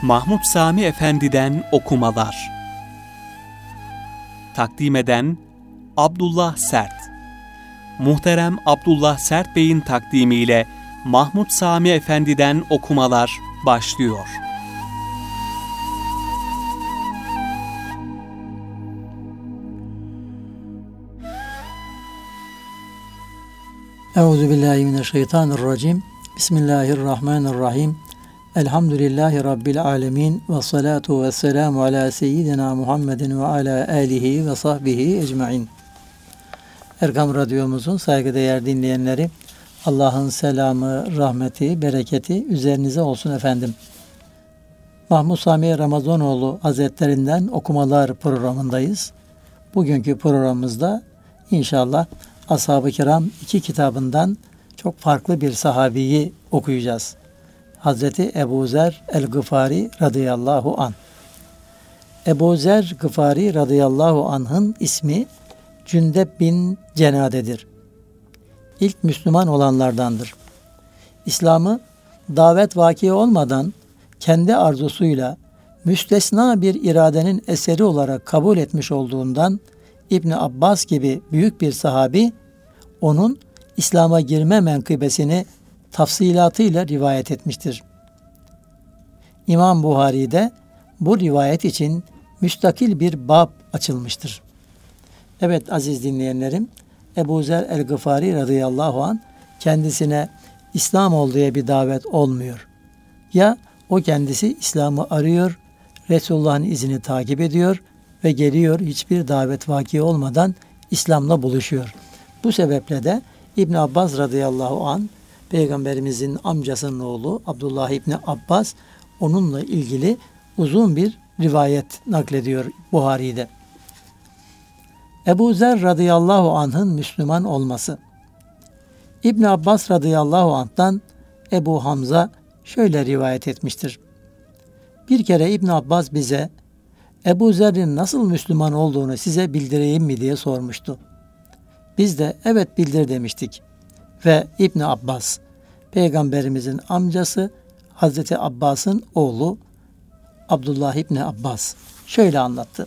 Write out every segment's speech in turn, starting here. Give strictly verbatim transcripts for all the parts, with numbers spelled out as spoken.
Mahmud Sami Efendi'den okumalar. Takdim eden Abdullah Sert. Muhterem Abdullah Sert Bey'in takdimiyle Mahmud Sami Efendi'den okumalar başlıyor. Euzubillahimineşşeytanirracim. Bismillahirrahmanirrahim. Elhamdülillahi Rabbil alemin. Ve salatu ve selamu ala seyyidina Muhammedin ve ala alihi ve sahbihi ecmain. Erkam Radyomuzun saygıdeğer dinleyenleri, Allah'ın selamı, rahmeti, bereketi üzerinize olsun efendim. Mahmud Sami Ramazanoğlu Hazretlerinden okumalar programındayız. Bugünkü programımızda inşallah Ashab-ı Kiram iki kitabından çok farklı bir sahabiyi okuyacağız. Hazreti Ebu Zer el-Gıfari radıyallahu anh. Ebu Zer Gıfari radıyallahu anh'ın ismi Cündep bin Cenade'dir. İlk Müslüman olanlardandır. İslam'ı davet vaki olmadan kendi arzusuyla müstesna bir iradenin eseri olarak kabul etmiş olduğundan İbn Abbas gibi büyük bir sahabi onun İslam'a girme menkıbesini tafsilatıyla rivayet etmiştir. İmam Buhari'de bu rivayet için müstakil bir bab açılmıştır. Evet aziz dinleyenlerim, Ebu Zer el-Gıfari radıyallahu anh kendisine İslam ol diye bir davet olmuyor. Ya o kendisi İslam'ı arıyor, Resulullah'ın izini takip ediyor ve geliyor hiçbir davet vaki olmadan İslam'la buluşuyor. Bu sebeple de İbn Abbas radıyallahu anh Peygamberimizin amcasının oğlu Abdullah İbni Abbas onunla ilgili uzun bir rivayet naklediyor Buhari'de. Ebu Zer radıyallahu anh'ın Müslüman olması. İbn Abbas radıyallahu anh'tan Ebu Hamza şöyle rivayet etmiştir. Bir kere İbn Abbas bize Ebu Zer'in nasıl Müslüman olduğunu size bildireyim mi diye sormuştu. Biz de evet bildir demiştik. Ve İbn Abbas, Peygamberimizin amcası Hazreti Abbas'ın oğlu Abdullah İbni Abbas şöyle anlattı.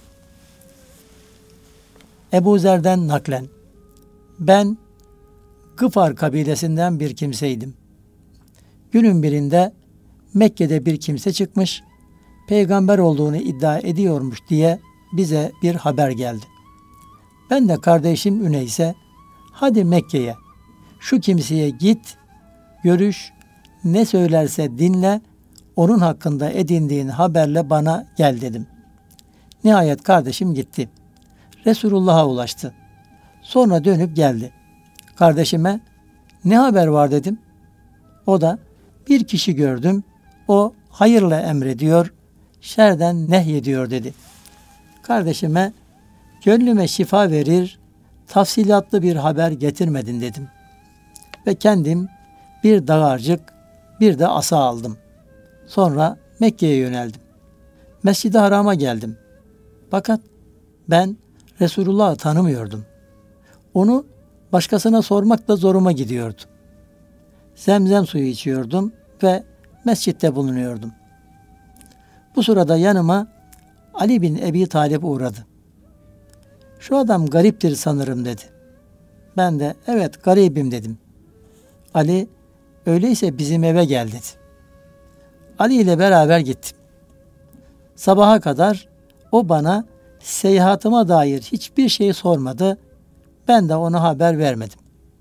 Ebu Zer'den naklen, ben Gıfar kabilesinden bir kimseydim. Günün birinde Mekke'de bir kimse çıkmış, peygamber olduğunu iddia ediyormuş diye bize bir haber geldi. Ben de kardeşim Üneys'e, hadi Mekke'ye, şu kimseye git, görüş, ne söylerse dinle, onun hakkında edindiğin haberle bana gel dedim. Nihayet kardeşim gitti. Resulullah'a ulaştı. Sonra dönüp geldi. Kardeşime, ne haber var dedim. O da, bir kişi gördüm, o hayırla emrediyor, şerden nehyediyor dedi. Kardeşime, gönlüme şifa verir, tafsilatlı bir haber getirmedin dedim. Ve kendim bir dağarcık, bir de asa aldım. Sonra Mekke'ye yöneldim. Mescid-i Haram'a geldim. Fakat ben Resulullah'ı tanımıyordum. Onu başkasına sormak da zoruma gidiyordu. Zemzem suyu içiyordum ve mescitte bulunuyordum. Bu sırada yanıma Ali bin Ebi Talib uğradı. Şu adam gariptir sanırım dedi. Ben de evet garibim dedim. Ali, öyleyse bizim eve gel dedi. Ali ile beraber gittim. Sabaha kadar o bana seyahatıma dair hiçbir şey sormadı. Ben de ona haber vermedim.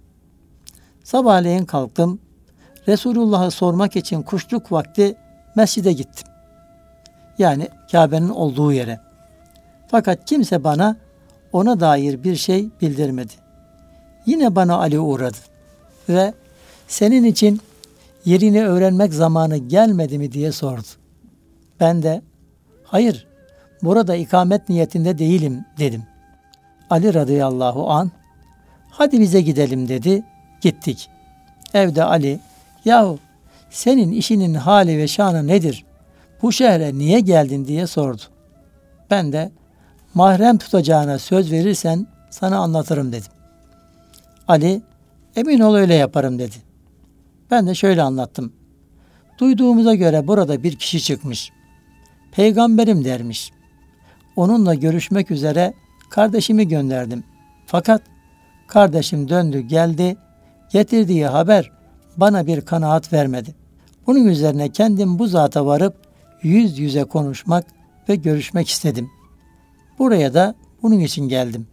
Sabahleyin kalktım. Resulullah'ı sormak için kuşluk vakti mescide gittim. Yani Kabe'nin olduğu yere. Fakat kimse bana ona dair bir şey bildirmedi. Yine bana Ali uğradı ve senin için yerini öğrenmek zamanı gelmedi mi diye sordu. Ben de hayır, burada ikamet niyetinde değilim dedim. Ali radıyallahu anh, hadi bize gidelim dedi. Gittik. Evde Ali, yahu senin işinin hali ve şanı nedir? Bu şehre niye geldin diye sordu. Ben de mahrem tutacağına söz verirsen sana anlatırım dedim. Ali, emin ol öyle yaparım dedi. Ben de şöyle anlattım. Duyduğumuza göre burada bir kişi çıkmış. peygamberim dermiş. Onunla görüşmek üzere kardeşimi gönderdim. Fakat kardeşim döndü geldi, getirdiği haber bana bir kanaat vermedi. Bunun üzerine kendim bu zata varıp yüz yüze konuşmak ve görüşmek istedim. Buraya da bunun için geldim.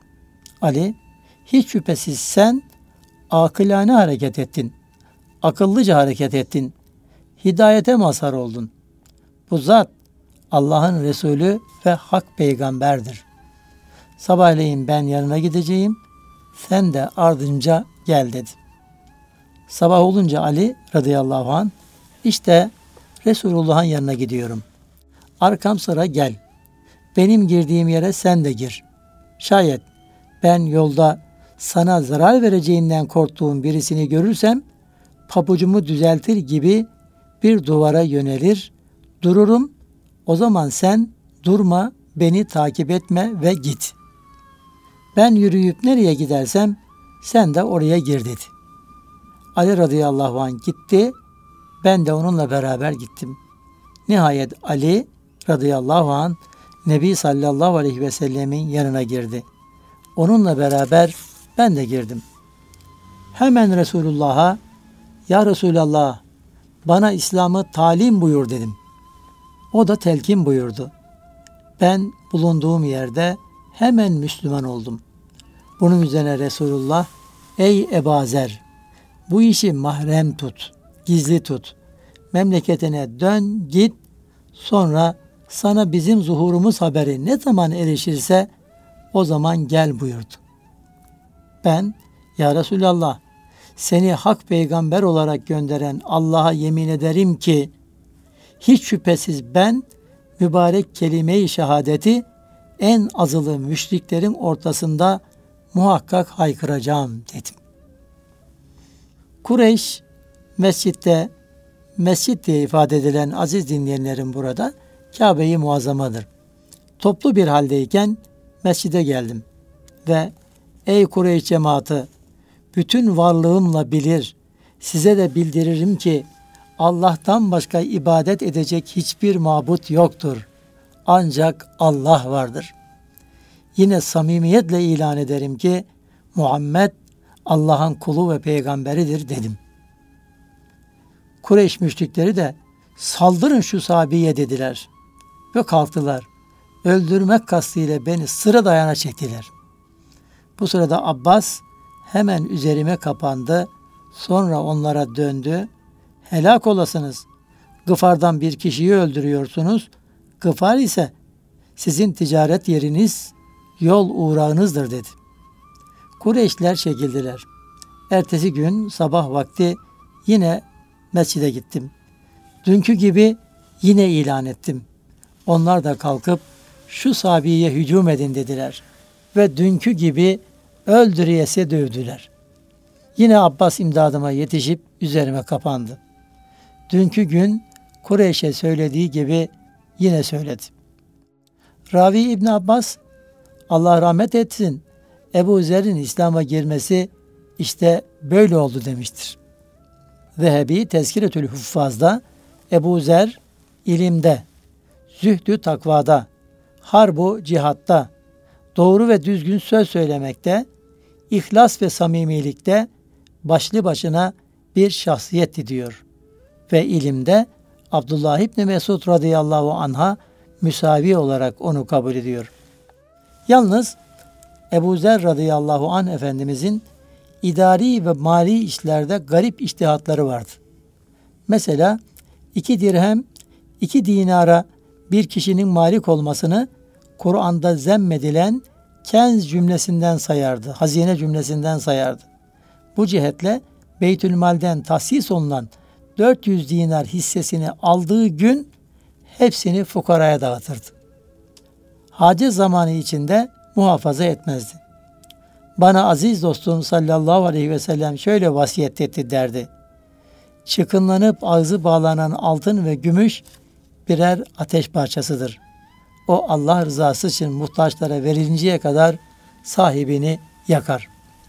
Ali, hiç şüphesiz sen akılane hareket ettin. Akıllıca hareket ettin. Hidayete mazhar oldun. Bu zat Allah'ın Resulü ve hak peygamberdir. Sabahleyin ben yanına gideceğim, sen de ardınca gel dedi. Sabah olunca Ali radıyallahu anh, işte Resulullah'ın yanına gidiyorum. Arkam sıra gel. Benim girdiğim yere sen de gir. Şayet ben yolda sana zarar vereceğinden korktuğum birisini görürsem, pabucumu düzeltir gibi bir duvara yönelir, dururum. O zaman sen durma, beni takip etme ve git. Ben yürüyüp nereye gidersem sen de oraya gir dedi. Ali radıyallahu anh gitti, ben de onunla beraber gittim. Nihayet Ali radıyallahu anh Nebi sallallahu aleyhi ve sellemin yanına girdi. Onunla beraber ben de girdim. Hemen Resulullah'a, ya Resulallah, bana İslam'ı talim buyur dedim. O da telkin buyurdu. Ben bulunduğum yerde hemen Müslüman oldum. Bunun üzerine Resulullah, ey Ebu Zer, bu işi mahrem tut, gizli tut. Memleketine dön, git, sonra sana bizim zuhurumuz haberi ne zaman erişirse o zaman gel buyurdu. Ben, ya Resulallah, seni hak peygamber olarak gönderen Allah'a yemin ederim ki hiç şüphesiz ben mübarek kelime-i şehadeti en azılı müşriklerin ortasında muhakkak haykıracağım dedim. Kureyş mescitte, mescit diye ifade edilen aziz dinleyenlerin burada Kabe-i Muazzamadır. Toplu bir haldeyken mescide geldim ve ey Kureyş cemaati, bütün varlığımla bilir, size de bildiririm ki Allah'tan başka ibadet edecek hiçbir mabut yoktur. Ancak Allah vardır. Yine samimiyetle ilan ederim ki Muhammed Allah'ın kulu ve peygamberidir dedim. Kureyş müşrikleri de saldırın şu sahabeye dediler ve kalktılar. Öldürmek kastıyla beni sıra dayana çektiler. Bu sırada Abbas hemen üzerime kapandı. Sonra onlara döndü. Helak olasınız. Gıfar'dan bir kişiyi öldürüyorsunuz. Gıfar ise sizin ticaret yeriniz, yol uğrağınızdır dedi. Kureyşler çekildiler. Ertesi gün sabah vakti yine mescide gittim. Dünkü gibi yine ilan ettim. Onlar da kalkıp şu sahabeye hücum edin dediler. Ve dünkü gibi öldürüyese dövdüler. Yine Abbas imdadıma yetişip üzerime kapandı. Dünkü gün Kureyş'e söylediği gibi yine söyledi. Ravi İbn Abbas, Allah rahmet etsin, Ebu Zer'in İslam'a girmesi işte böyle oldu demiştir. Zehebi Tezkiretül Huffaz'da Ebu Zer ilimde, zühdü takvada, harbu cihatta, doğru ve düzgün söz söylemekte, ihlas ve samimilikte başlı başına bir şahsiyetti diyor. Ve ilimde Abdullah İbni Mesud radıyallahu anh'a müsavi olarak onu kabul ediyor. Yalnız Ebu Zer radıyallahu anh Efendimizin idari ve mali işlerde garip içtihatları vardı. Mesela iki dirhem, iki dinara bir kişinin malik olmasını Kur'an'da zemmedilen kenz cümlesinden sayardı, hazine cümlesinden sayardı. Bu cihetle Beytülmal'den tahsis olunan dört yüz dinar hissesini aldığı gün hepsini fukaraya dağıtırdı. Hacet zamanı içinde muhafaza etmezdi. Bana aziz dostum sallallahu aleyhi ve sellem şöyle vasiyet etti derdi. Çıkınlanıp ağzı bağlanan altın ve gümüş birer ateş parçasıdır. O Allah rızası için muhtaçlara verinceye kadar sahibini yakar.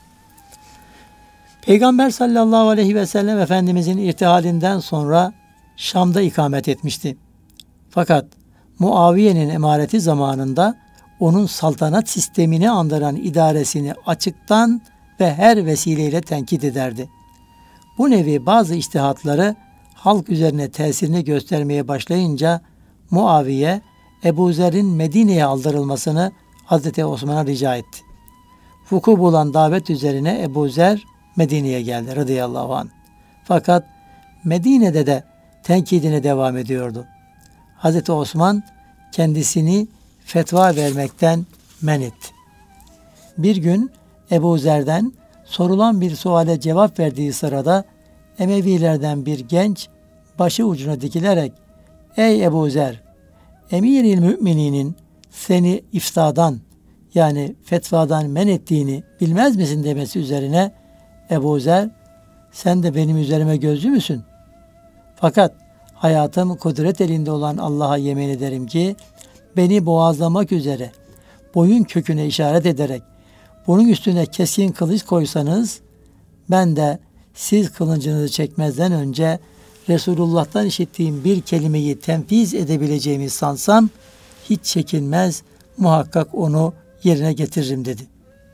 Peygamber sallallahu aleyhi ve sellem Efendimizin irtihalinden sonra Şam'da ikamet etmişti. Fakat Muaviye'nin emareti zamanında onun saltanat sistemini andıran idaresini açıktan ve her vesileyle tenkit ederdi. Bu nevi bazı içtihatları halk üzerine tesirini göstermeye başlayınca Muaviye, Ebu Zer'in Medine'ye aldırılmasını Hazreti Osman'a rica etti. Vuku bulan davet üzerine Ebu Zer Medine'ye geldi radıyallahu anh. Fakat Medine'de de tenkidine devam ediyordu. Hazreti Osman kendisini fetva vermekten men etti. Bir gün Ebu Zer'den sorulan bir suale cevap verdiği sırada Emevilerden bir genç başı ucuna dikilerek "Ey Ebu Zer, Emir-i Mümininin seni iftadan yani fetvadan men ettiğini bilmez misin?" demesi üzerine Ebu Zer, "Sen de benim üzerime gözlü müsün? Fakat hayatım kudret elinde olan Allah'a yemin ederim ki beni boğazlamak üzere boyun köküne işaret ederek bunun üstüne keskin kılıç koysanız ben de siz kılıncınızı çekmezden önce Resulullah'tan işittiğim bir kelimeyi tenfiz edebileceğimi sansam hiç çekinmez, muhakkak onu yerine getiririm" dedi.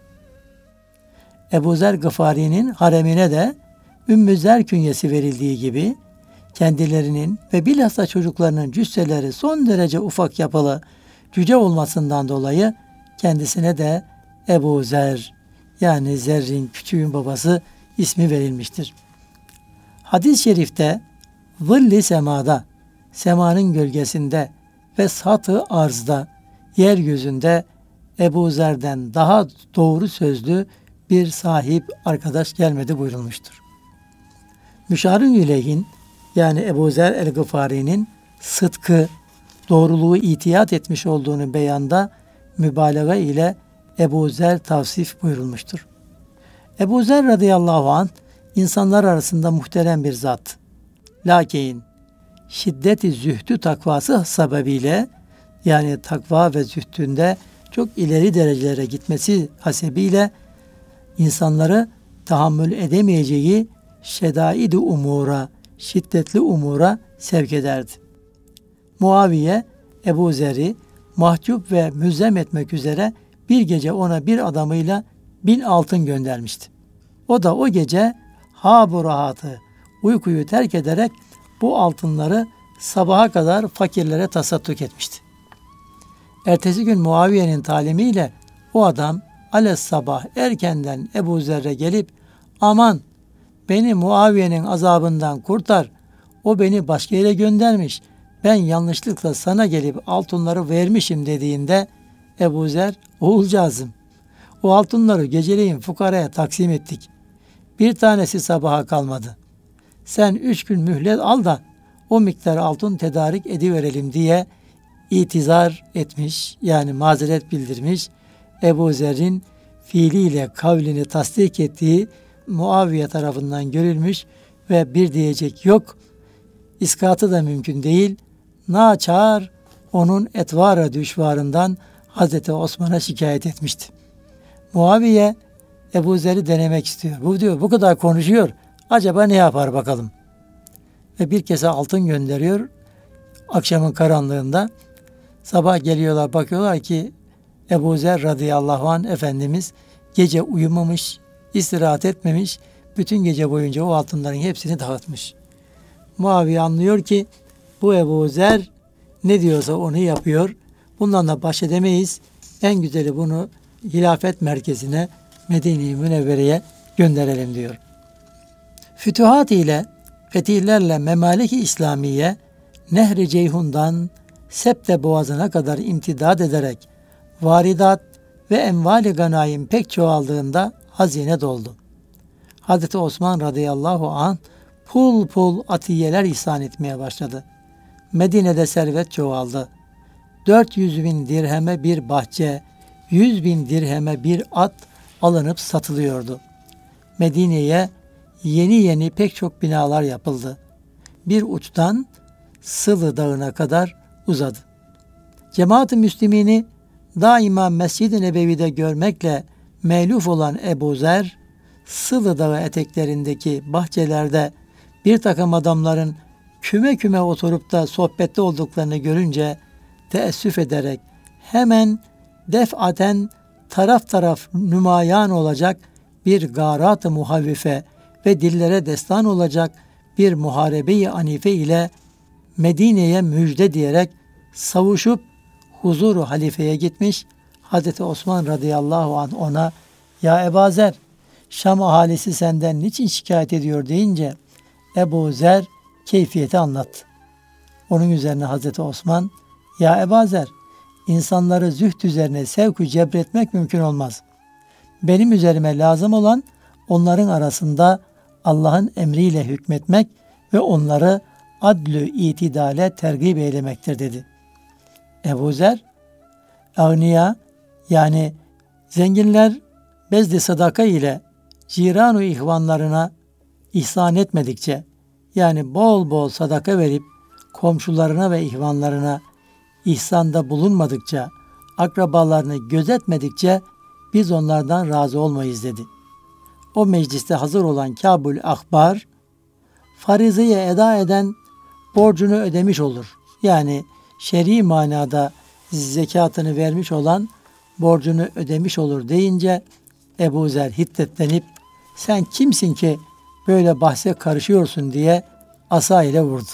Ebu Zer Gıfari'nin haremine de Ümmü Zer künyesi verildiği gibi kendilerinin ve bilhassa çocuklarının cüsseleri son derece ufak yapılı cüce olmasından dolayı kendisine de Ebu Zer yani Zerrin küçüğün babası ismi verilmiştir. Hadis-i şerifte zilli semada, semanın gölgesinde ve satı arzda, yeryüzünde Ebu Zer'den daha doğru sözlü bir sahip arkadaş gelmedi buyurulmuştur. Müşarın ileyhin yani Ebu Zer el-Gıfari'nin sıdkı, doğruluğu itiyat etmiş olduğunu beyanda mübalağa ile Ebu Zer tavsif buyurulmuştur. Ebu Zer radıyallahu anh insanlar arasında muhterem bir zat. Lakin şiddeti zühdü takvası sebebiyle yani takva ve zühdünde çok ileri derecelere gitmesi hasebiyle insanları tahammül edemeyeceği şedaid-i umura, şiddetli umura sevk ederdi. Muaviye Ebu Zer'i mahcup ve müzzem etmek üzere bir gece ona bir adamıyla bin altın göndermişti. O da o gece ha bu rahatı, uykuyu terk ederek bu altınları sabaha kadar fakirlere tasadduk etmişti. Ertesi gün Muaviye'nin talimiyle o adam ales sabah erkenden Ebu Zer'e gelip aman beni Muaviye'nin azabından kurtar, o beni başka yere göndermiş, ben yanlışlıkla sana gelip altınları vermişim dediğinde Ebu Zer, oğulcağızım o altınları geceleyin fukaraya taksim ettik. Bir tanesi sabaha kalmadı. Sen üç gün mühlet al da o miktar altın tedarik ediverelim diye itizar etmiş yani mazeret bildirmiş. Ebu Zer'in fiiliyle kavlini tasdik ettiği Muaviye tarafından görülmüş ve bir diyecek yok. İskatı da mümkün değil. Naçar onun etvara düşvarından Hazreti Osman'a şikayet etmişti. Muaviye Ebu Zer'i denemek istiyor. Bu diyor bu kadar konuşuyor. Acaba ne yapar bakalım. Ve bir kese altın gönderiyor. Akşamın karanlığında sabah geliyorlar bakıyorlar ki Ebu Zer radıyallahu anh Efendimiz gece uyumamış, istirahat etmemiş, bütün gece boyunca o altınların hepsini dağıtmış. Muaviye anlıyor ki bu Ebu Zer ne diyorsa onu yapıyor. Bundan da baş edemeyiz. En güzeli bunu hilafet merkezine Medine-i Münevvere'ye gönderelim diyor. Fütühat ile, fetihlerle Memalik-i İslamiye Nehri Ceyhun'dan Septe Boğazı'na kadar imtidad ederek varidat ve envali ganaim pek çoğaldığında hazine doldu. Hazreti Osman radıyallahu anh pul pul atiyeler ihsan etmeye başladı. Medine'de servet çoğaldı. dört yüz bin dirheme bir bahçe, yüz bin dirheme bir at alınıp satılıyordu. Medine'ye yeni yeni pek çok binalar yapıldı. Bir uçtan Sılı Dağı'na kadar uzadı. Cemaat-ı Müslimini daima Mescid-i Nebevi'de görmekle me'luf olan Ebu Zer, Sılı Dağı eteklerindeki bahçelerde bir takım adamların küme küme oturup da sohbette olduklarını görünce teessüf ederek hemen defaten taraf taraf nümayan olacak bir garat-ı muhavvife ve dillere destan olacak bir muharebe-i anife ile Medine'ye müjde diyerek savuşup huzuru halifeye gitmiş. Hazreti Osman radıyallahu anh ona "Ya Ebu Zer, Şam ahalisi senden niçin şikayet ediyor?" deyince Ebu Zer keyfiyeti anlattı. Onun üzerine Hazreti Osman, "Ya Ebu Zer, insanları zühd üzerine sevk-ü cebretmek mümkün olmaz. Benim üzerime lazım olan onların arasında Allah'ın emriyle hükmetmek ve onları adlü itidale tergib eylemektir" dedi. Ebu Zer, agniya yani zenginler bezdi sadaka ile ciranu ihvanlarına ihsan etmedikçe, yani bol bol sadaka verip komşularına ve ihvanlarına ihsanda bulunmadıkça, akrabalarını gözetmedikçe biz onlardan razı olmayız dedi. O mecliste hazır olan Kâbul Ahbar, farizeye eda eden borcunu ödemiş olur. Yani şer'i manada zekatını vermiş olan borcunu ödemiş olur deyince Ebu Zer hiddetlenip "Sen kimsin ki böyle bahse karışıyorsun?" diye asa ile vurdu.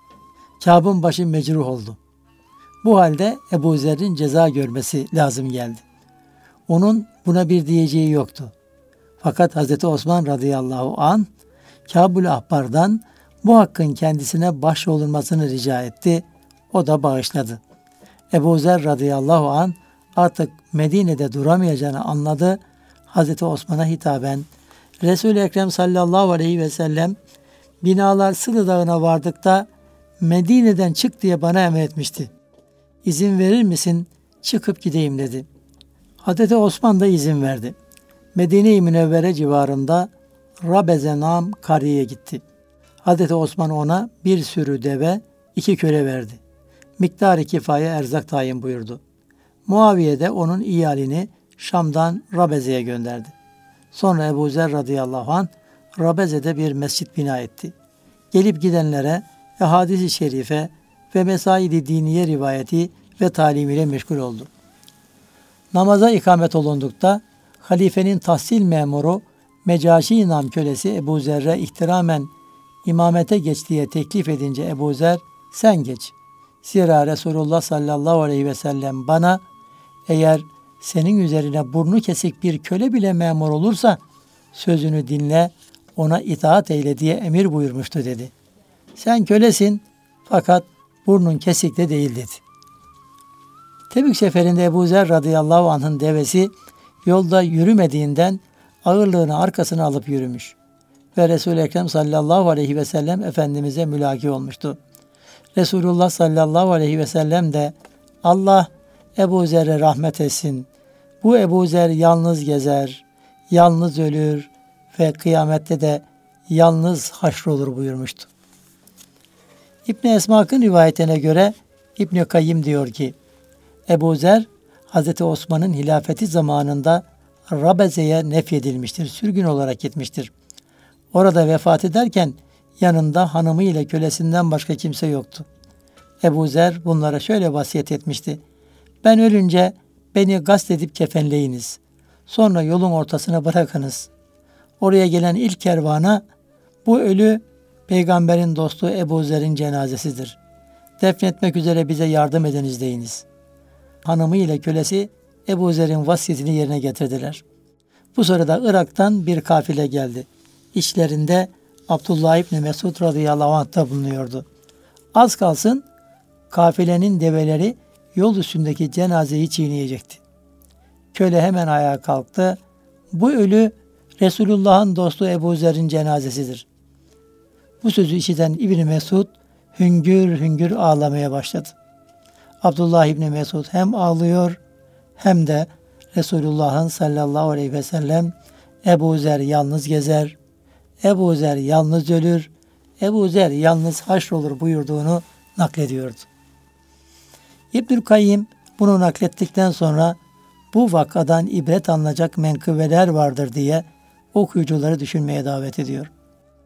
Kâb'ın başı mecruh oldu. Bu halde Ebu Zer'in ceza görmesi lazım geldi. Onun buna bir diyeceği yoktu. Fakat Hazreti Osman radıyallahu anh Kâbul Ahbar'dan bu hakkın kendisine başvurulmasını rica etti. O da bağışladı. Ebu Zer radıyallahu anh artık Medine'de duramayacağını anladı. Hazreti Osman'a hitaben Resul-i Ekrem sallallahu aleyhi ve sellem binalar Sılı Dağı'na vardıkta Medine'den çık diye bana emretmişti. İzin verir misin? Çıkıp gideyim dedi. Hazreti Osman da izin verdi. Medine-i Münevvere civarında Rabezenam Kari'ye gitti. Hazreti Osman ona bir sürü deve, iki köle verdi. Miktar-ı kifaye erzak tayin buyurdu. Muaviye de onun iyalini Şam'dan Rabeze'ye gönderdi. Sonra Ebu Zer radıyallahu anh Rabeze'de bir mescit bina etti. Gelip gidenlere ve hadis-i şerife ve mesaid-i diniye rivayeti ve talimiyle meşgul oldu. Namaza ikamet olundukta halifenin tahsil memuru Mecaşi nam kölesi Ebu Zer'e ihtiramen imamete geç diye teklif edince Ebu Zer sen geç. Zira Resulullah sallallahu aleyhi ve sellem bana eğer senin üzerine burnu kesik bir köle bile memur olursa sözünü dinle, ona itaat eyle diye emir buyurmuştu dedi. Sen kölesin fakat burnun kesik de değil dedi. Tebük seferinde Ebu Zer radıyallahu anh'ın devesi yolda yürümediğinden ağırlığını arkasına alıp yürümüş ve Resul-i Ekrem sallallahu aleyhi ve sellem Efendimiz'e mülaki olmuştu. Resulullah sallallahu aleyhi ve sellem de Allah Ebu Zer'e rahmet etsin. Bu Ebu Zer yalnız gezer, yalnız ölür ve kıyamette de yalnız haşrolur buyurmuştu. İbn-i Esmak'ın rivayetine göre İbn-i Kayyim diyor ki, Ebu Zer, Hazreti Osman'ın hilafeti zamanında Rabeze'ye nefyedilmiştir, sürgün olarak gitmiştir. Orada vefat ederken yanında hanımı ile kölesinden başka kimse yoktu. Ebu Zer bunlara şöyle vasiyet etmişti. Ben ölünce beni gasp edip kefenleyiniz. Sonra yolun ortasına bırakınız. Oraya gelen ilk kervana bu ölü peygamberin dostu Ebu Zer'in cenazesidir. Defnetmek üzere bize yardım ediniz deyiniz. Hanımı ile kölesi Ebu Zer'in vasiyetini yerine getirdiler. Bu sırada Irak'tan bir kafile geldi. İçlerinde Abdullah İbni Mesud radıyallahu anh da bulunuyordu. Az kalsın kafilenin develeri yol üstündeki cenazeyi çiğneyecekti. Köle hemen ayağa kalktı. Bu ölü Resulullah'ın dostu Ebu Zer'in cenazesidir. Bu sözü işiten İbni Mesud hüngür hüngür ağlamaya başladı. Abdullah İbni Mesud hem ağlıyor hem de Resulullah'ın sallallahu aleyhi ve sellem Ebu Zer yalnız gezer, Ebu Zer yalnız ölür, Ebu Zer yalnız haşrolur buyurduğunu naklediyordu. İbnül Kayyim bunu naklettikten sonra bu vakadan ibret alınacak menkıbeler vardır diye okuyucuları düşünmeye davet ediyor.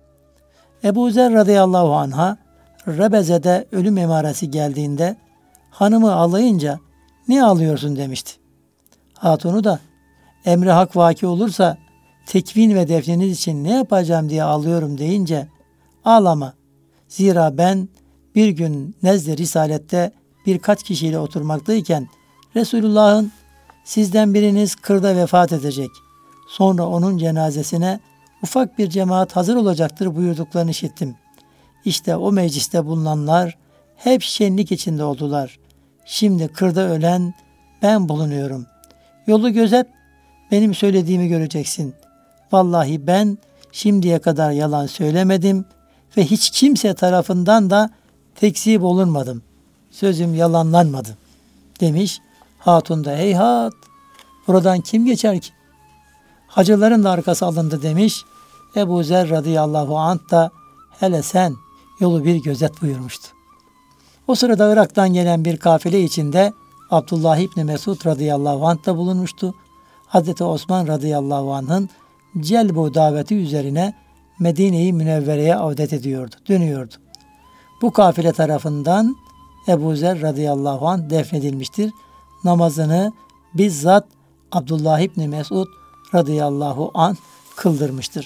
Ebu Zer radıyallahu anh'a Rebeze'de ölüm emaresi geldiğinde hanımı ağlayınca ne ağlıyorsun demişti. Hatunu da emri hak vaki olursa tekvin ve defniniz için ne yapacağım diye ağlıyorum deyince ağlama. Zira ben bir gün nezd-i risalette birkaç kişiyle oturmaktayken Resulullah'ın sizden biriniz kırda vefat edecek. Sonra onun cenazesine ufak bir cemaat hazır olacaktır buyurduklarını işittim. İşte o mecliste bulunanlar hep şenlik içinde oldular. Şimdi kırda ölen ben bulunuyorum. Yolu gözet, benim söylediğimi göreceksin. Vallahi ben şimdiye kadar yalan söylemedim ve hiç kimse tarafından da tekzip olunmadım. Sözüm yalanlanmadı demiş. Hatun da heyhat, buradan kim geçer ki? Hacıların da arkası alındı demiş. Ebu Zer radıyallahu anh da hele sen yolu bir gözet buyurmuştu. O sırada Irak'tan gelen bir kafile içinde Abdullah İbni Mesud radıyallahu anh da bulunmuştu. Hazreti Osman radıyallahu anh'ın celbu daveti üzerine Medine-i Münevvere'ye avdet ediyordu, dönüyordu. Bu kafile tarafından Ebu Zer radıyallahu anh defnedilmiştir. Namazını bizzat Abdullah İbni Mesud radıyallahu anh kıldırmıştır.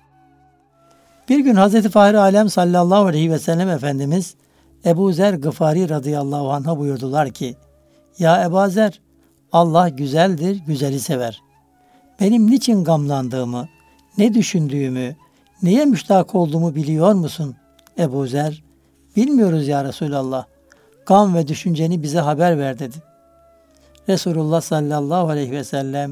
Bir gün Hazreti Fahri Alem sallallahu aleyhi ve sellem Efendimiz Ebu Zer Gıfari radıyallahu anh'a buyurdular ki, ya Ebu Zer, Allah güzeldir, güzeli sever. Benim niçin gamlandığımı, ne düşündüğümü, neye müştak olduğumu biliyor musun? Ebu Zer, bilmiyoruz ya Resulallah. Gam ve düşünceni bize haber ver dedi. Resulullah sallallahu aleyhi ve sellem,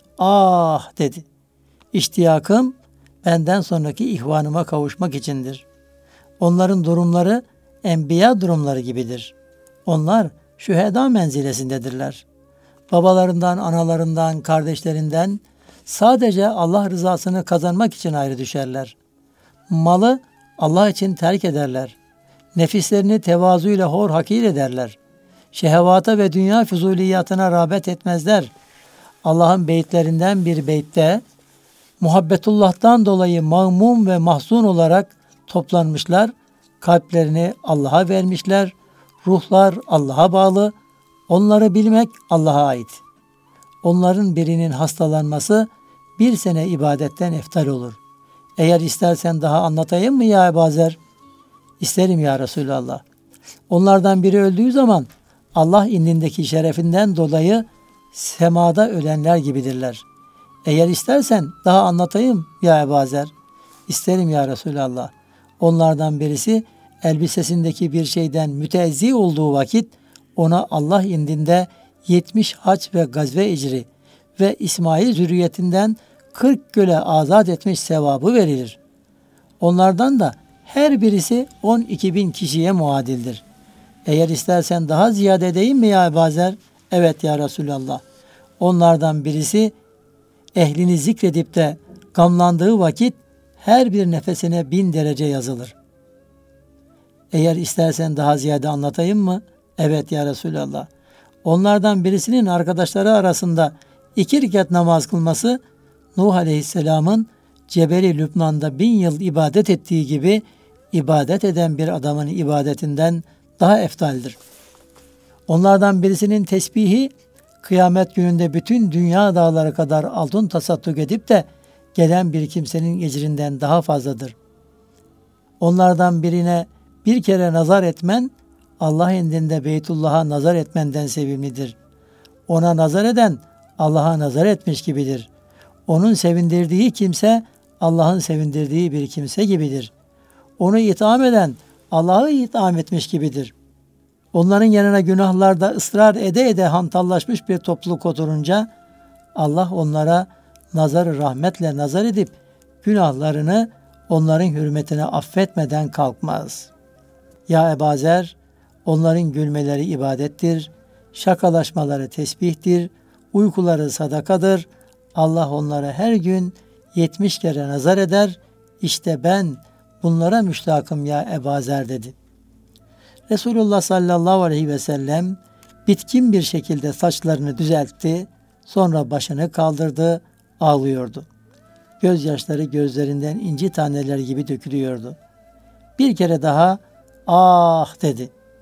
ah dedi. İştiyakım benden sonraki ihvanıma kavuşmak içindir. Onların durumları enbiya durumları gibidir. Onlar şüheda menzilesindedirler. Babalarından, analarından, kardeşlerinden sadece Allah rızasını kazanmak için ayrı düşerler. Malı Allah için terk ederler. Nefislerini tevazuyla hor hakir ederler. Şehevata ve dünya füzuliyatına rağbet etmezler. Allah'ın beytlerinden bir beytte muhabbetullah'tan dolayı mağmum ve mahzun olarak toplanmışlar. Kalplerini Allah'a vermişler. Ruhlar Allah'a bağlı. Onları bilmek Allah'a ait. Onların birinin hastalanması bir sene ibadetten eftal olur. Eğer istersen daha anlatayım mı ya Ebu Zer? İsterim ya Resulallah. Onlardan biri öldüğü zaman Allah indindeki şerefinden dolayı semada ölenler gibidirler. Eğer istersen daha anlatayım ya Ebu Zer. İsterim ya Resulallah. Onlardan birisi elbisesindeki bir şeyden müteezzi olduğu vakit ona Allah indinde yetmiş hac ve gazve ecri ve İsmail zürriyetinden kırk göle azat etmiş sevabı verilir. Onlardan da her birisi on iki bin kişiye muadildir. Eğer istersen daha ziyade edeyim mi ya Ebu Zer? Evet ya Resulallah. Onlardan birisi ehlini zikredip de gamlandığı vakit her bir nefesine bin derece yazılır. Eğer istersen daha ziyade anlatayım mı? Evet ya Resulallah. Onlardan birisinin arkadaşları arasında iki rekat namaz kılması Nuh Aleyhisselam'ın Cebeli Lübnan'da bin yıl ibadet ettiği gibi ibadet eden bir adamın ibadetinden daha eftaldir. Onlardan birisinin tesbihi kıyamet gününde bütün dünya dağları kadar altın tasadduk edip de gelen bir kimsenin ecrinden daha fazladır. Onlardan birine bir kere nazar etmen Allah indinde Beytullah'a nazar etmenden sevimlidir. Ona nazar eden Allah'a nazar etmiş gibidir. Onun sevindirdiği kimse Allah'ın sevindirdiği bir kimse gibidir. Onu itham eden Allah'ı itham etmiş gibidir. Onların yanına günahlarda ısrar ede ede hantallaşmış bir topluluk oturunca Allah onlara nazar-ı rahmetle nazar edip günahlarını onların hürmetine affetmeden kalkmaz. Ya Ebu Zer, onların gülmeleri ibadettir, şakalaşmaları tesbihtir, uykuları sadakadır. Allah onlara her gün yetmiş kere nazar eder. İşte ben bunlara müştakım ya Ebu Zer dedi. Resulullah sallallahu aleyhi ve sellem bitkin bir şekilde saçlarını düzeltti. Sonra başını kaldırdı, ağlıyordu. Gözyaşları gözlerinden inci taneler gibi dökülüyordu. Bir kere daha ah dedi.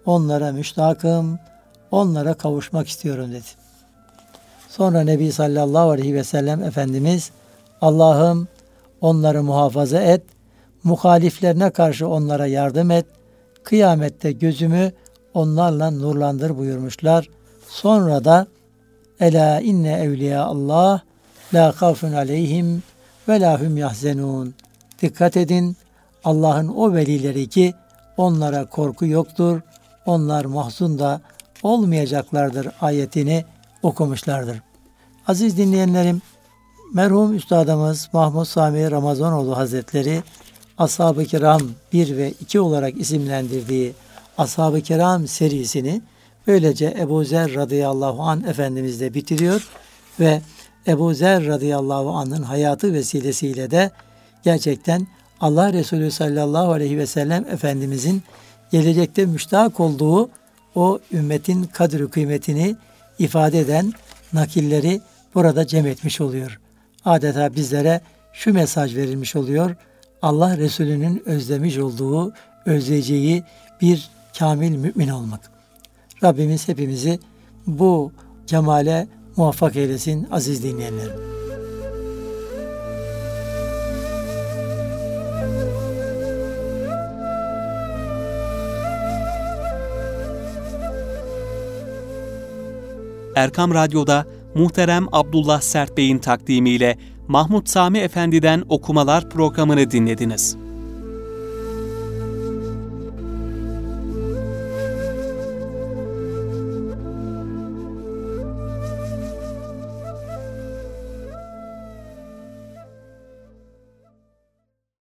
onlara müştakım, onlara kavuşmak istiyorum dedi. Sonra Nebi sallallahu aleyhi ve sellem Efendimiz, Allah'ım onları muhafaza et, muhaliflerine karşı onlara yardım et, kıyamette gözümü onlarla nurlandır buyurmuşlar. Sonra da Ela inne evliya Allah la kafun aleyhim ve la hum yahzenun. Dikkat edin, Allah'ın o velileri ki onlara korku yoktur, onlar mahzun da olmayacaklardır ayetini okumuşlardır. Aziz dinleyenlerim, merhum Üstadımız Mahmud Sami Ramazanoğlu Hazretleri Ashab-ı Kiram bir ve iki olarak isimlendirdiği Ashab-ı Kiram serisini böylece Ebu Zer radıyallahu anh Efendimizle bitiriyor ve Ebu Zer radıyallahu anh'ın hayatı vesilesiyle de gerçekten Allah Resulü sallallahu aleyhi ve sellem Efendimizin gelecekte müştak olduğu o ümmetin kadri kıymetini ifade eden nakilleri burada cem etmiş oluyor. Adeta bizlere şu mesaj verilmiş oluyor. Allah Resulü'nün özlemiş olduğu, özleyeceği bir kamil mümin olmak. Rabbimiz hepimizi bu cemale muvaffak eylesin aziz dinleyenlerim. Erkam Radyo'da muhterem Abdullah Sert Bey'in takdimiyle Mahmud Sami Efendi'den okumalar programını dinlediniz.